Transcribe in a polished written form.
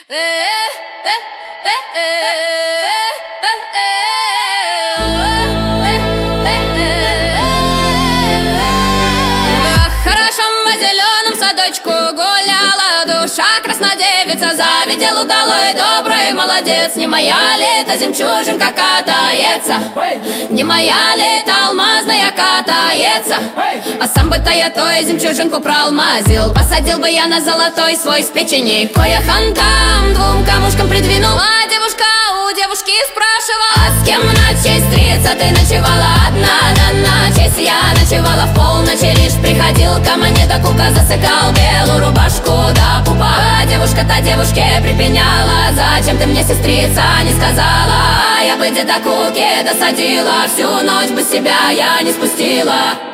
Хорошем во зеленом садочку гуляла душа краснодевица, завидел удалой, добрый, молодец. Не моя ли это жемчужинка катается, не моя ли это алмазная катается, а сам бы-то я той жемчужинку проалмазил. Посадил бы я на золотой свой с печени, кое хантам двум камушкам придвинул. А девушка у девушки спрашивала: а с кем в ночь, сестрица, ты ночевала одна? На ночь я ночевала в полночь, лишь приходил ко мне до кука, засыкал белую рубашку до пупа. А девушка-то девушке припеняла: зачем ты мне, сестрица, не сказала? А я бы где до куки досадила, всю ночь бы себя я не спустила.